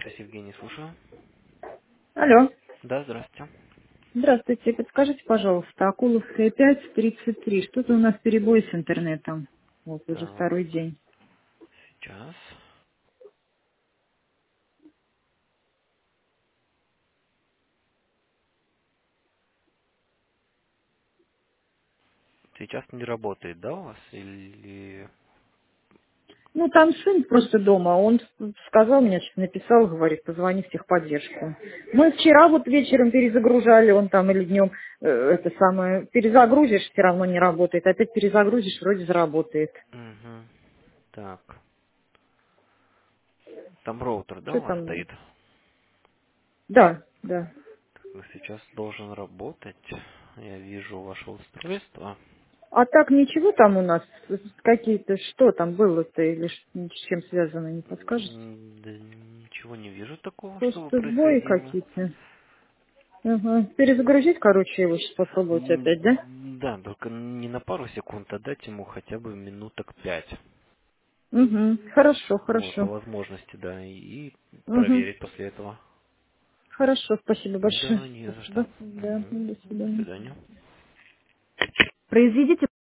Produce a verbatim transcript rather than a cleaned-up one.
Евгений, слушаю. Алло. Да, здравствуйте. Здравствуйте. Подскажите, пожалуйста, Акуловская пять, тридцать три. Что-то у нас перебой с интернетом. Вот уже Так, второй день. сейчас. Сейчас не работает, да, у вас? Или... Ну, там сын просто дома. Он сказал мне, что написал, говорит, позвони в техподдержку. Мы вчера вот вечером перезагружали, он там или днем э, это самое, перезагрузишь, все равно не работает. Опять перезагрузишь, вроде заработает. Угу. Так, там роутер, да, Что у вас там? стоит? Да, да. Так, сейчас должен работать. Я вижу ваше устройство. А так ничего там у нас, какие-то, что там было-то или ш- с чем связано, не подскажете? М, Да ничего не вижу такого, чтобы Просто сбои происходило. какие-то. Ага. Перезагрузить, короче, его сейчас попробовать опять, да? М, Да, только не на пару секунд, а дать ему хотя бы минуток пять. Угу. Хорошо, Вот, по хорошо. возможности, да, и, и Угу. проверить после этого. Хорошо, спасибо большое. Да, не за что. Спасибо. Да, Мгм. до До свидания. свидания. Произведите